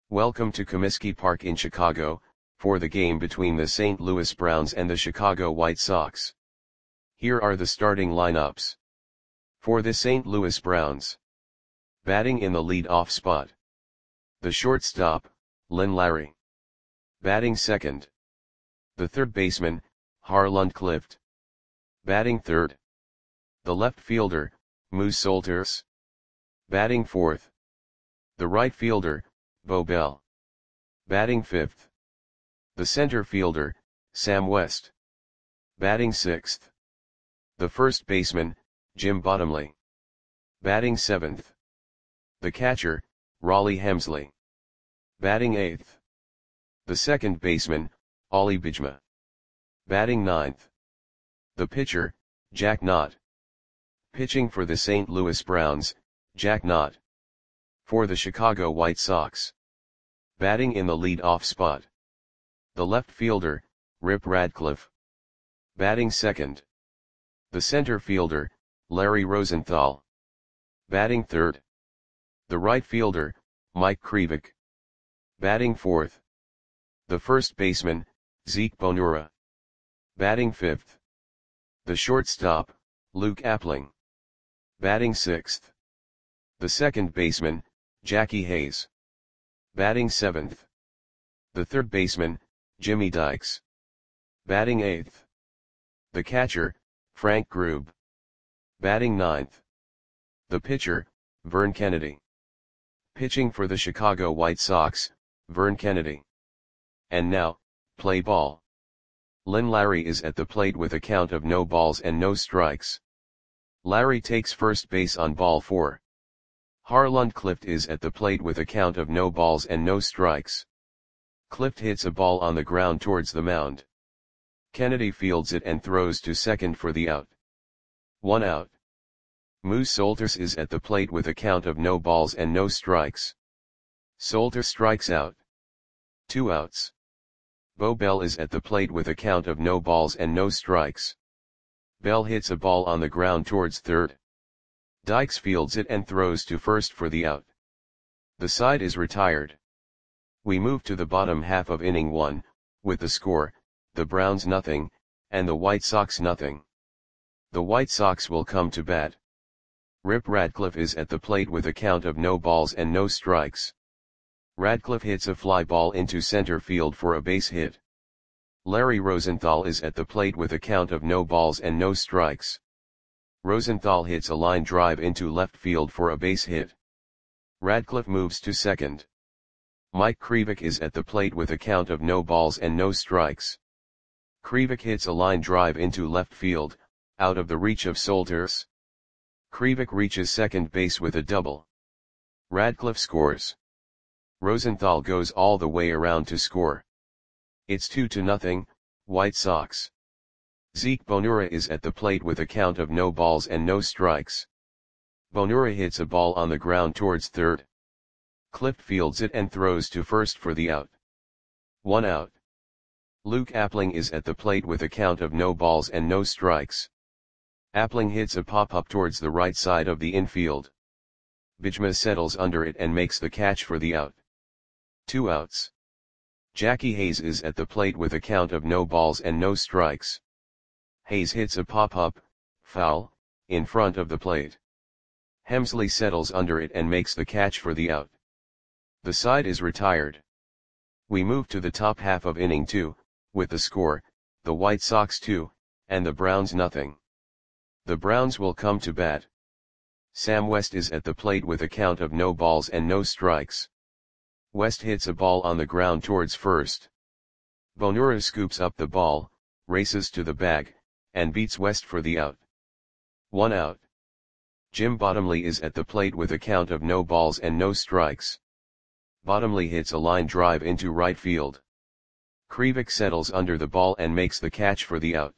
Welcome to Comiskey Park in Chicago, for the game between the St. Louis Browns and the Chicago White Sox. Here are the starting lineups. For the St. Louis Browns. Batting in the lead-off spot. The shortstop, Lynn Larry. Batting second. The third baseman, Harland Clift. Batting third. The left fielder, Moose Solters. Batting fourth. The right fielder, Bo Bell. Batting fifth. The center fielder, Sam West. Batting sixth. The first baseman, Jim Bottomley. Batting seventh. The catcher, Rollie Hemsley. Batting eighth. The second baseman, Ollie Bijma. Batting ninth. The pitcher, Jack Knott. Pitching for the St. Louis Browns, Jack Knott. For the Chicago White Sox. Batting in the lead-off spot. The left fielder, Rip Radcliffe. Batting second. The center fielder, Larry Rosenthal. Batting third. The right fielder, Mike Krivik. Batting fourth. The first baseman, Zeke Bonura. Batting fifth. The shortstop, Luke Appling. Batting sixth. The second baseman, Jackie Hayes. Batting seventh. The third baseman, Jimmy Dykes. Batting eighth. The catcher, Frank Grube. Batting ninth. The pitcher, Vern Kennedy. Pitching for the Chicago White Sox, Vern Kennedy. And now, play ball. Lynn Larry is at the plate with a count of no balls and no strikes. Larry takes first base on ball 4. Harland Clift is at the plate with a count of no balls and no strikes. Clift hits a ball on the ground towards the mound. Kennedy fields it and throws to second for the out. 1 out. Moose Solters is at the plate with a count of no balls and no strikes. Solters strikes out. 2 outs. Bo Bell is at the plate with a count of no balls and no strikes. Bell hits a ball on the ground towards third. Dykes fields it and throws to first for the out. The side is retired. We move to the bottom half of inning 1, with the score, the Browns nothing, and the White Sox nothing. The White Sox will come to bat. Rip Radcliffe is at the plate with a count of no balls and no strikes. Radcliffe hits a fly ball into center field for a base hit. Larry Rosenthal is at the plate with a count of no balls and no strikes. Rosenthal hits a line drive into left field for a base hit. Radcliffe moves to second. Mike Krivik is at the plate with a count of no balls and no strikes. Krivik hits a line drive into left field, out of the reach of Solters. Krivik reaches second base with a double. Radcliffe scores. Rosenthal goes all the way around to score. It's 2-0, White Sox. Zeke Bonura is at the plate with a count of no balls and no strikes. Bonura hits a ball on the ground towards third. Clift fields it and throws to first for the out. 1 out. Luke Appling is at the plate with a count of no balls and no strikes. Appling hits a pop-up towards the right side of the infield. Bijma settles under it and makes the catch for the out. 2 outs. Jackie Hayes is at the plate with a count of no balls and no strikes. Hayes hits a pop-up, foul, in front of the plate. Hemsley settles under it and makes the catch for the out. The side is retired. We move to the top half of inning 2, with the score, the White Sox 2, and the Browns nothing. The Browns will come to bat. Sam West is at the plate with a count of no balls and no strikes. West hits a ball on the ground towards first. Bonura scoops up the ball, races to the bag, and beats West for the out. 1 out. Jim Bottomley is at the plate with a count of no balls and no strikes. Bottomley hits a line drive into right field. Krivik settles under the ball and makes the catch for the out.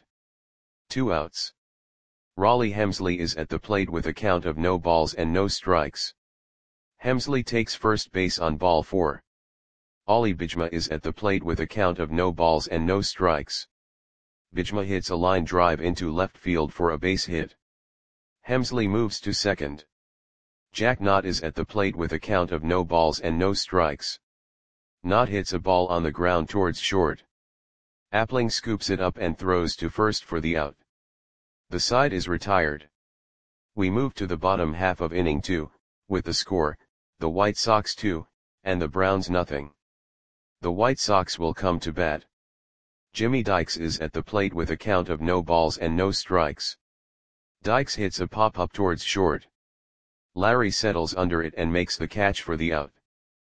2 outs. Rollie Hemsley is at the plate with a count of no balls and no strikes. Hemsley takes first base on ball 4. Ollie Bijma is at the plate with a count of no balls and no strikes. Bijma hits a line drive into left field for a base hit. Hemsley moves to second. Jack Knott is at the plate with a count of no balls and no strikes. Knott hits a ball on the ground towards short. Appling scoops it up and throws to first for the out. The side is retired. We move to the bottom half of inning 2, with the score, the White Sox 2, and the Browns nothing. The White Sox will come to bat. Jimmy Dykes is at the plate with a count of no balls and no strikes. Dykes hits a pop-up towards short. Larry settles under it and makes the catch for the out.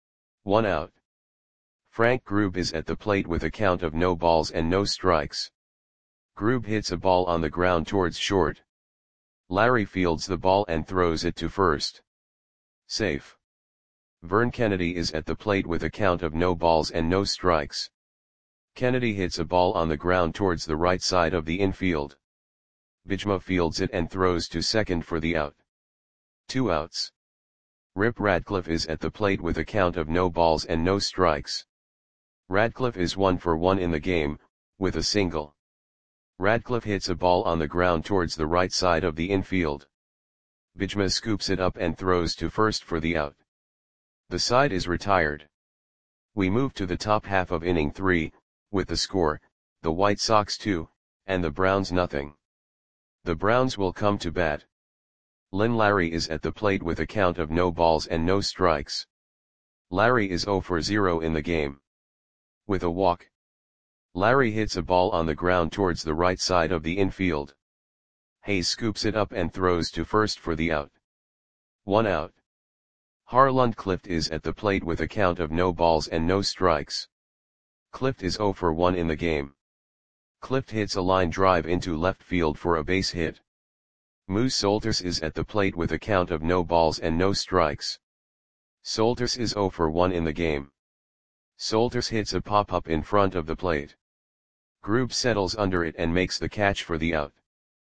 1 out. Frank Grube is at the plate with a count of no balls and no strikes. Grube hits a ball on the ground towards short. Larry fields the ball and throws it to first. Safe. Vern Kennedy is at the plate with a count of no balls and no strikes. Kennedy hits a ball on the ground towards the right side of the infield. Bijma fields it and throws to second for the out. 2 outs. Rip Radcliffe is at the plate with a count of no balls and no strikes. Radcliffe is 1 for 1 in the game, with a single. Radcliffe hits a ball on the ground towards the right side of the infield. Bijma scoops it up and throws to first for the out. The side is retired. We move to the top half of inning 3, with the score, the White Sox 2, and the Browns nothing. The Browns will come to bat. Lynn Larry is at the plate with a count of no balls and no strikes. Larry is 0 for 0 in the game. With a walk. Larry hits a ball on the ground towards the right side of the infield. Hayes scoops it up and throws to first for the out. 1 out. Harland Clift is at the plate with a count of no balls and no strikes. Clift is 0 for 1 in the game. Clift hits a line drive into left field for a base hit. Moose Solters is at the plate with a count of no balls and no strikes. Solters is 0 for 1 in the game. Solters hits a pop-up in front of the plate. Grube settles under it and makes the catch for the out.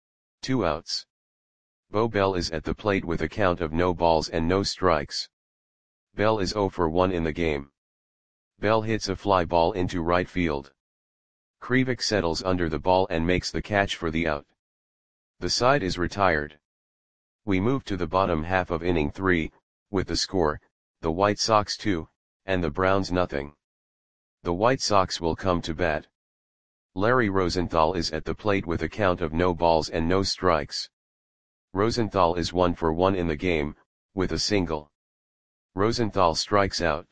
2 outs. Bo Bell is at the plate with a count of no balls and no strikes. Bell is 0 for 1 in the game. Bell hits a fly ball into right field. Krivik settles under the ball and makes the catch for the out. The side is retired. We move to the bottom half of inning 3, with the score, the White Sox 2, and the Browns nothing. The White Sox will come to bat. Larry Rosenthal is at the plate with a count of no balls and no strikes. Rosenthal is 1 for 1 in the game, with a single. Rosenthal strikes out.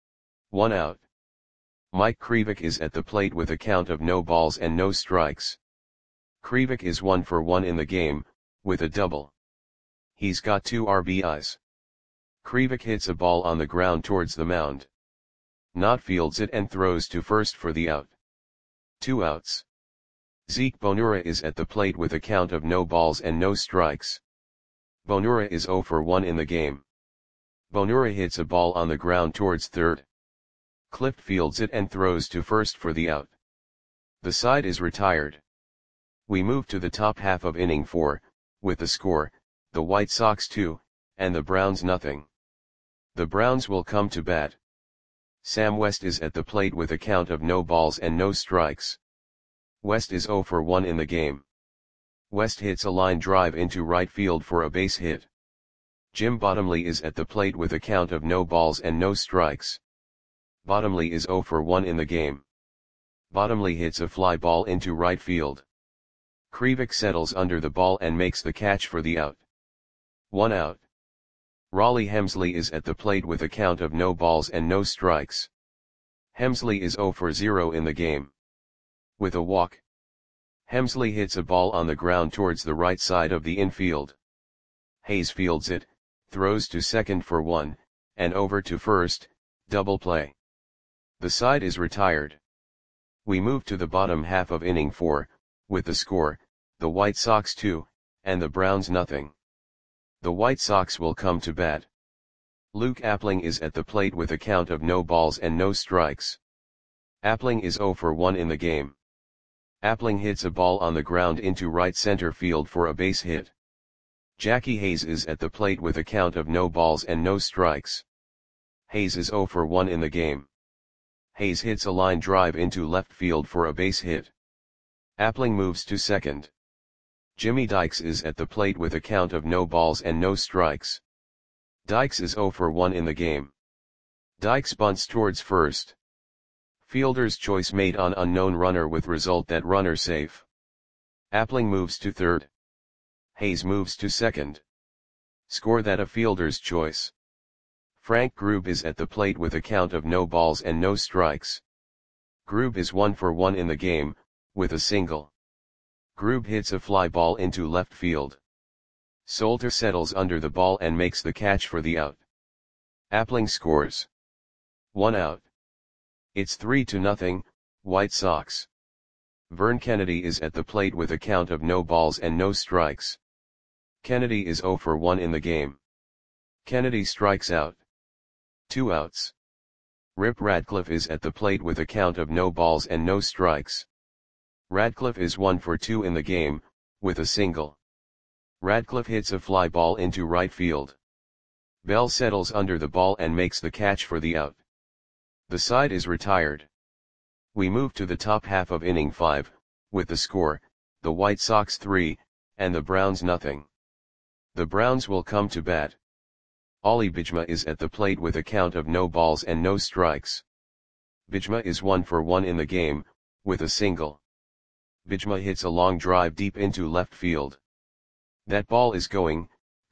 1 out. Mike Krivik is at the plate with a count of no balls and no strikes. Krivik is 1 for 1 in the game, with a double. He's got 2 RBIs. Krivik hits a ball on the ground towards the mound. Knott fields it and throws to first for the out. 2 outs. Zeke Bonura is at the plate with a count of no balls and no strikes. Bonura is 0 for 1 in the game. Bonura hits a ball on the ground towards third. Clift fields it and throws to first for the out. The side is retired. We move to the top half of inning 4, with the score, the White Sox 2, and the Browns nothing. The Browns will come to bat. Sam West is at the plate with a count of no balls and no strikes. West is 0 for 1 in the game. West hits a line drive into right field for a base hit. Jim Bottomley is at the plate with a count of no balls and no strikes. Bottomley is 0 for 1 in the game. Bottomley hits a fly ball into right field. Krivik settles under the ball and makes the catch for the out. 1 out. Raleigh Hemsley is at the plate with a count of no balls and no strikes. Hemsley is 0 for 0 in the game. With a walk. Hemsley hits a ball on the ground towards the right side of the infield. Hayes fields it, throws to second for 1, and over to first, double play. The side is retired. We move to the bottom half of inning 4, with the score, the White Sox 2, and the Browns nothing. The White Sox will come to bat. Luke Appling is at the plate with a count of no balls and no strikes. Appling is 0 for 1 in the game. Appling hits a ball on the ground into right center field for a base hit. Jackie Hayes is at the plate with a count of no balls and no strikes. Hayes is 0 for 1 in the game. Hayes hits a line drive into left field for a base hit. Appling moves to second. Jimmy Dykes is at the plate with a count of no balls and no strikes. Dykes is 0 for 1 in the game. Dykes bunts towards first. Fielder's choice made on unknown runner with result that runner safe. Appling moves to third. Hayes moves to second. Score that a fielder's choice. Frank Grube is at the plate with a count of no balls and no strikes. Grube is 1 for 1 in the game, with a single. Grube hits a fly ball into left field. Solter settles under the ball and makes the catch for the out. Appling scores. 1 out. It's 3-0, White Sox. Vern Kennedy is at the plate with a count of no balls and no strikes. Kennedy is 0 for 1 in the game. Kennedy strikes out. 2 outs. Rip Radcliffe is at the plate with a count of no balls and no strikes. Radcliffe is 1 for 2 in the game, with a single. Radcliffe hits a fly ball into right field. Bell settles under the ball and makes the catch for the out. The side is retired. We move to the top half of inning 5, with the score, the White Sox 3, and the Browns 0. The Browns will come to bat. Ollie Bijma is at the plate with a count of no balls and no strikes. Bijma is 1 for 1 in the game, with a single. Bijma hits a long drive deep into left field. That ball is going,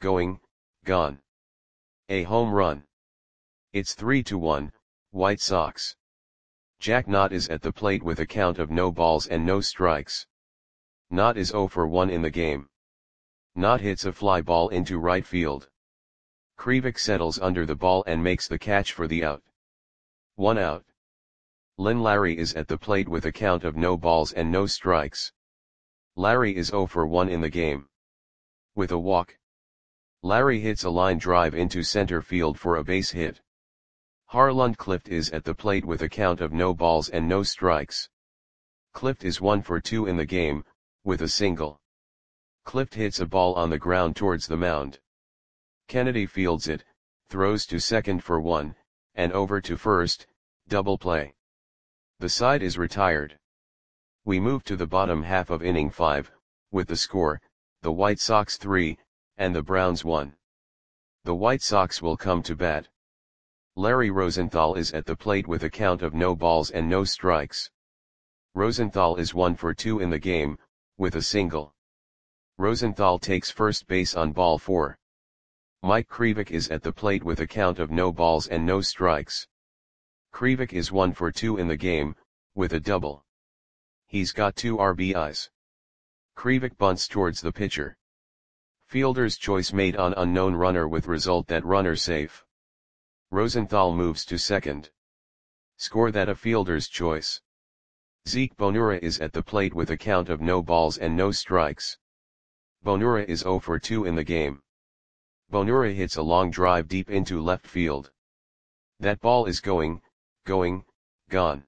gone. A home run. It's 3-1, White Sox. Jack Knott is at the plate with a count of no balls and no strikes. Knott is 0 for 1 in the game. Knott hits a fly ball into right field. Krivik settles under the ball and makes the catch for the out. 1 out. Lynn Larry is at the plate with a count of no balls and no strikes. Larry is 0 for 1 in the game. With a walk. Larry hits a line drive into center field for a base hit. Harland Clift is at the plate with a count of no balls and no strikes. Clift is 1 for 2 in the game, with a single. Clift hits a ball on the ground towards the mound. Kennedy fields it, throws to second for 1, and over to first, double play. The side is retired. We move to the bottom half of inning 5, with the score, the White Sox 3, and the Browns 1. The White Sox will come to bat. Larry Rosenthal is at the plate with a count of no balls and no strikes. Rosenthal is 1 for 2 in the game, with a single. Rosenthal takes first base on ball 4. Mike Krivik is at the plate with a count of no balls and no strikes. Krivik is 1 for 2 in the game, with a double. He's got 2 RBIs. Krivik bunts towards the pitcher. Fielder's choice made on unknown runner with result that runner safe. Rosenthal moves to second. Score that a fielder's choice. Zeke Bonura is at the plate with a count of no balls and no strikes. Bonura is 0 for 2 in the game. Bonura hits a long drive deep into left field. That ball is going, gone.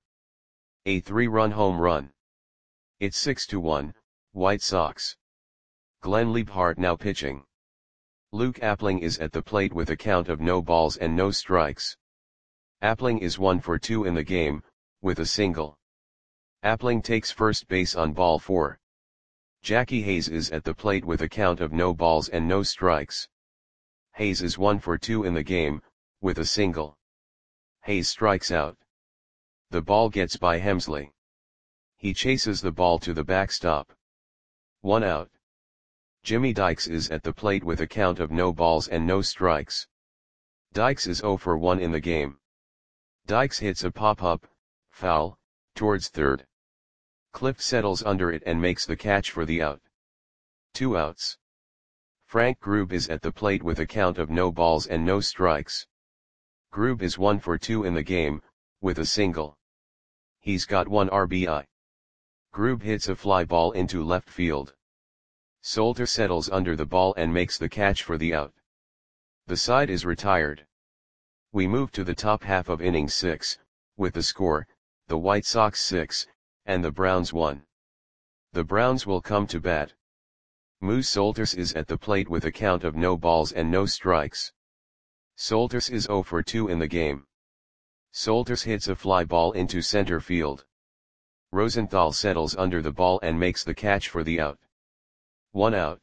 A 3-run home run. It's 6-1, White Sox. Glenn Liebhart now pitching. Luke Appling is at the plate with a count of no balls and no strikes. Appling is 1 for 2 in the game, with a single. Appling takes first base on ball 4. Jackie Hayes is at the plate with a count of no balls and no strikes. Hayes is 1 for 2 in the game, with a single. Hayes strikes out. The ball gets by Hemsley. He chases the ball to the backstop. 1 out. Jimmy Dykes is at the plate with a count of no balls and no strikes. Dykes is 0 for 1 in the game. Dykes hits a pop-up, foul, towards third. Clift settles under it and makes the catch for the out. 2 outs. Frank Grube is at the plate with a count of no balls and no strikes. Grube is 1 for 2 in the game, with a single. He's got 1 RBI. Grube hits a fly ball into left field. Solter settles under the ball and makes the catch for the out. The side is retired. We move to the top half of inning 6, with the score, the White Sox 6, and the Browns 1. The Browns will come to bat. Moose Solters is at the plate with a count of no balls and no strikes. Solters is 0 for 2 in the game. Solters hits a fly ball into center field. Rosenthal settles under the ball and makes the catch for the out. 1 out.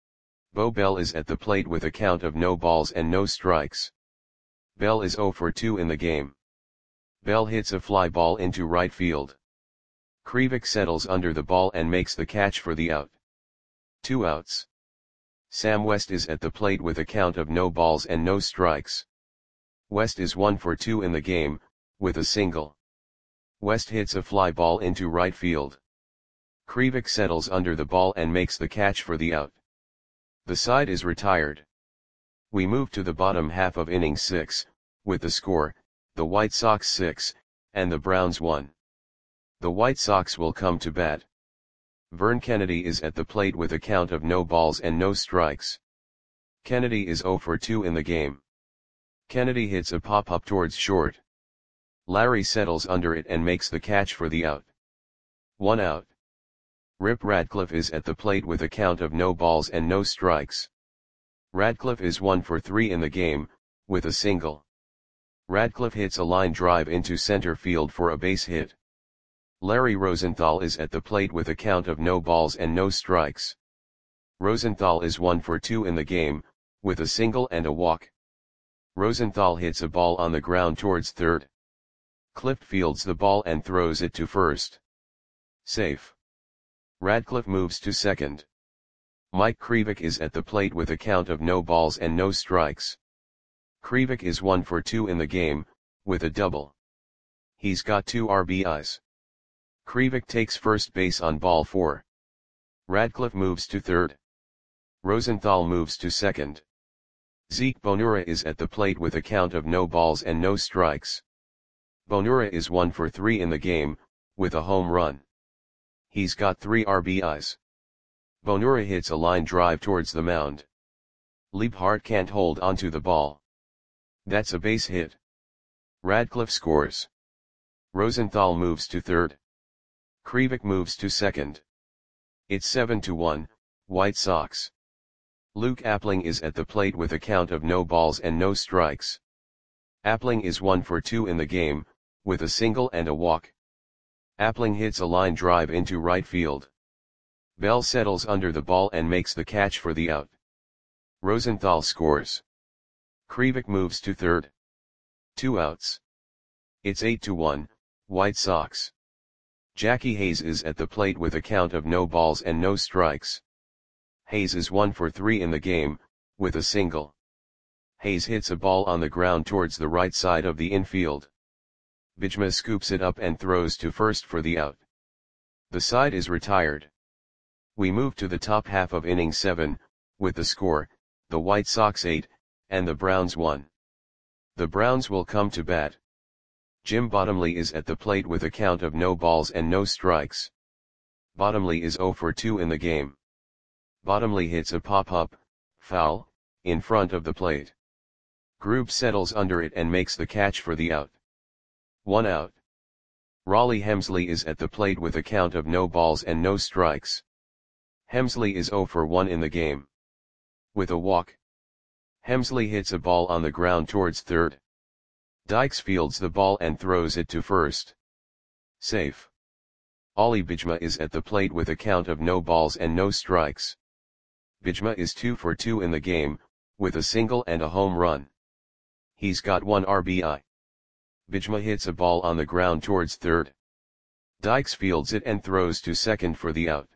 Bo Bell is at the plate with a count of no balls and no strikes. Bell is 0 for 2 in the game. Bell hits a fly ball into right field. Krivik settles under the ball and makes the catch for the out. 2 outs. Sam West is at the plate with a count of no balls and no strikes. West is 1 for 2 in the game, with a single. West hits a fly ball into right field. Krivik settles under the ball and makes the catch for the out. The side is retired. We move to the bottom half of inning 6, with the score, the White Sox 6, and the Browns 1. The White Sox will come to bat. Vern Kennedy is at the plate with a count of no balls and no strikes. Kennedy is 0 for 2 in the game. Kennedy hits a pop-up towards short. Larry settles under it and makes the catch for the out. 1 out. Rip Radcliffe is at the plate with a count of no balls and no strikes. Radcliffe is 1 for 3 in the game, with a single. Radcliffe hits a line drive into center field for a base hit. Larry Rosenthal is at the plate with a count of no balls and no strikes. Rosenthal is 1 for 2 in the game, with a single and a walk. Rosenthal hits a ball on the ground towards third. Clift fields the ball and throws it to first. Safe. Radcliffe moves to second. Mike Krivik is at the plate with a count of no balls and no strikes. Krivik is 1 for 2 in the game, with a double. He's got 2 RBIs. Krivik takes first base on ball 4. Radcliffe moves to third. Rosenthal moves to second. Zeke Bonura is at the plate with a count of no balls and no strikes. Bonura is 1 for 3 in the game, with a home run. He's got 3 RBIs. Bonura hits a line drive towards the mound. Liebhart can't hold onto the ball. That's a base hit. Radcliffe scores. Rosenthal moves to third. Krivik moves to second. It's 7-1, White Sox. Luke Appling is at the plate with a count of no balls and no strikes. Appling is 1 for 2 in the game, with a single and a walk. Appling hits a line drive into right field. Bell settles under the ball and makes the catch for the out. Rosenthal scores. Krivik moves to third. 2 outs. It's 8-1, White Sox. Jackie Hayes is at the plate with a count of no balls and no strikes. Hayes is 1 for 3 in the game, with a single. Hayes hits a ball on the ground towards the right side of the infield. Bijma scoops it up and throws to first for the out. The side is retired. We move to the top half of inning 7, with the score, the White Sox 8, and the Browns 1. The Browns will come to bat. Jim Bottomley is at the plate with a count of no balls and no strikes. Bottomley is 0 for 2 in the game. Bottomley hits a pop-up, foul, in front of the plate. Grube settles under it and makes the catch for the out. 1 out. Raleigh Hemsley is at the plate with a count of no balls and no strikes. Hemsley is 0 for 1 in the game. With a walk. Hemsley hits a ball on the ground towards third. Dykes fields the ball and throws it to first. Safe. Ollie Bijma is at the plate with a count of no balls and no strikes. Bijma is 2 for 2 in the game, with a single and a home run. He's got 1 RBI. Bijma hits a ball on the ground towards third. Dykes fields it and throws to second for the out.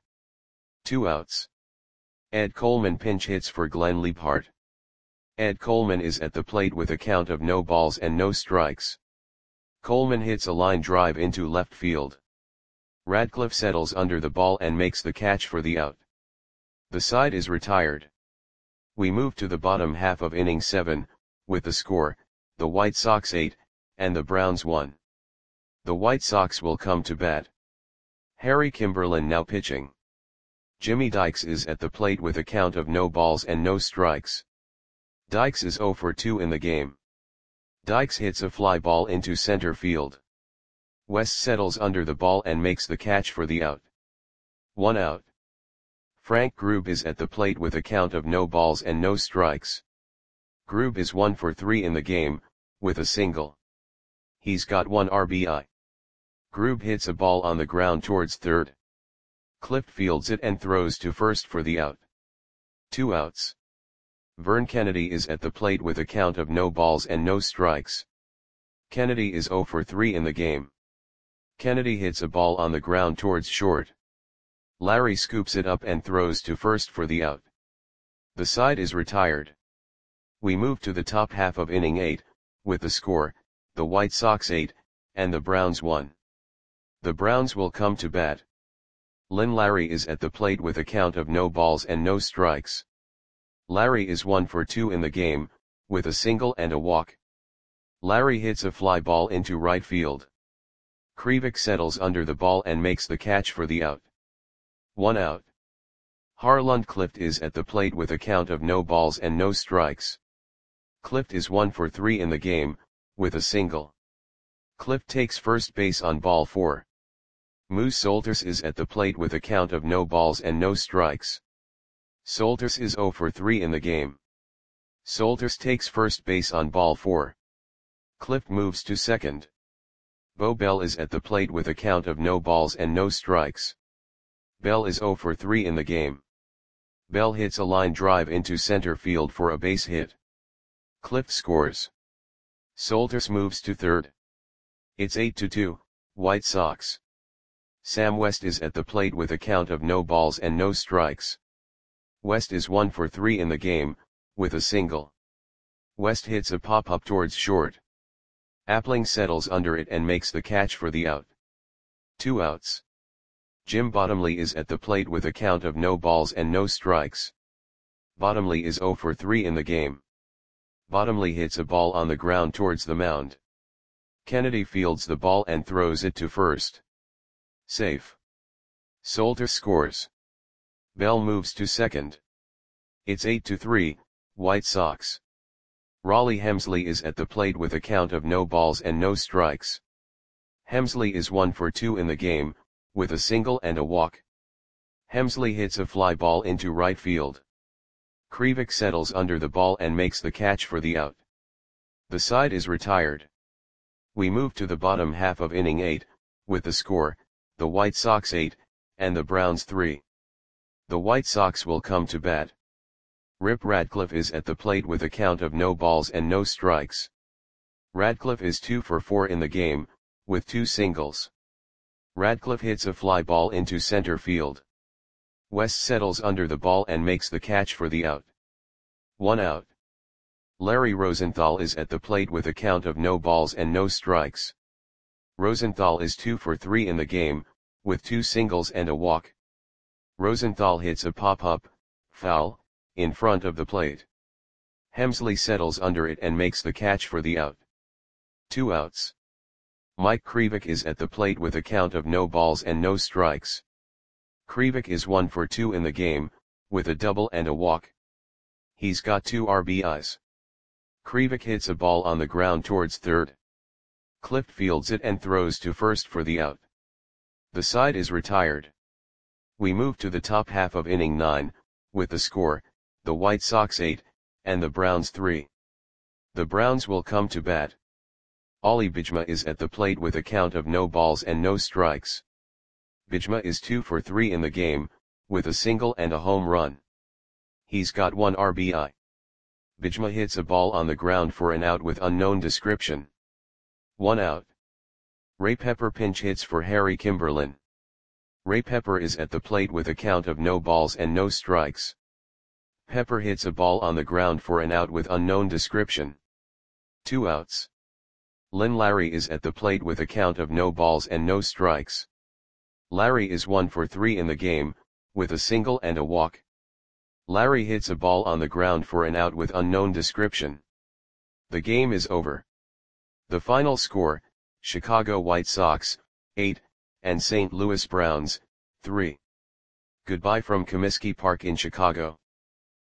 2 outs. Ed Coleman pinch hits for Glenn Liebhart. Ed Coleman is at the plate with a count of no balls and no strikes. Coleman hits a line drive into left field. Radcliffe settles under the ball and makes the catch for the out. The side is retired. We move to the bottom half of inning 7, with the score, the White Sox 8, and the Browns 1. The White Sox will come to bat. Harry Kimberlin now pitching. Jimmy Dykes is at the plate with a count of no balls and no strikes. Dykes is 0 for 2 in the game. Dykes hits a fly ball into center field. West settles under the ball and makes the catch for the out. 1 out. Frank Grube is at the plate with a count of no balls and no strikes. Grube is 1 for 3 in the game, with a single. He's got 1 RBI. Grube hits a ball on the ground towards third. Clift fields it and throws to first for the out. 2 outs. Vern Kennedy is at the plate with a count of no balls and no strikes. Kennedy is 0 for 3 in the game. Kennedy hits a ball on the ground towards short. Larry scoops it up and throws to first for the out. The side is retired. We move to the top half of inning 8, with the score, the White Sox 8, and the Browns 1. The Browns will come to bat. Lynn Larry is at the plate with a count of no balls and no strikes. Larry is 1 for 2 in the game, with a single and a walk. Larry hits a fly ball into right field. Krivik settles under the ball and makes the catch for the out. 1 out. Harlund Clift is at the plate with a count of no balls and no strikes. Clift is 1 for 3 in the game, with a single. Clift takes first base on ball 4. Moose Solters is at the plate with a count of no balls and no strikes. Solters is 0 for 3 in the game. Solters takes first base on ball 4. Clift moves to second. Bo Bell is at the plate with a count of no balls and no strikes. Bell is 0 for 3 in the game. Bell hits a line drive into center field for a base hit. Clift scores. Solters moves to third. It's 8-2, White Sox. Sam West is at the plate with a count of no balls and no strikes. West is 1 for 3 in the game, with a single. West hits a pop-up towards short. Appling settles under it and makes the catch for the out. 2 outs. Jim Bottomley is at the plate with a count of no balls and no strikes. Bottomley is 0 for 3 in the game. Bottomley hits a ball on the ground towards the mound. Kennedy fields the ball and throws it to first. Safe. Solters scores. Bell moves to second. It's 8-3, White Sox. Raleigh Hemsley is at the plate with a count of no balls and no strikes. Hemsley is 1 for 2 in the game, with a single and a walk. Hemsley hits a fly ball into right field. Krivik settles under the ball and makes the catch for the out. The side is retired. We move to the bottom half of inning 8, with the score, the White Sox 8, and the Browns 3. The White Sox will come to bat. Rip Radcliffe is at the plate with a count of no balls and no strikes. Radcliffe is 2 for 4 in the game, with 2 singles. Radcliffe hits a fly ball into center field. West settles under the ball and makes the catch for the out. 1 out. Larry Rosenthal is at the plate with a count of no balls and no strikes. Rosenthal is 2 for 3 in the game, with 2 singles and a walk. Rosenthal hits a pop-up, foul, in front of the plate. Hemsley settles under it and makes the catch for the out. 2 outs. Mike Krivik is at the plate with a count of no balls and no strikes. Krivik is 1 for 2 in the game, with a double and a walk. He's got 2 RBIs. Krivik hits a ball on the ground towards third. Clift fields it and throws to first for the out. The side is retired. We move to the top half of inning 9, with the score, the White Sox 8, and the Browns 3. The Browns will come to bat. Ollie Bijma is at the plate with a count of no balls and no strikes. Bijma is 2 for 3 in the game, with a single and a home run. He's got 1 RBI. Bijma hits a ball on the ground for an out with unknown description. 1 out. Ray Pepper pinch hits for Harry Kimberlin. Ray Pepper is at the plate with a count of no balls and no strikes. Pepper hits a ball on the ground for an out with unknown description. 2 outs. Lynn Larry is at the plate with a count of no balls and no strikes. Larry is 1 for 3 in the game, with a single and a walk. Larry hits a ball on the ground for an out with unknown description. The game is over. The final score, Chicago White Sox, 8, and St. Louis Browns, 3. Goodbye from Comiskey Park in Chicago.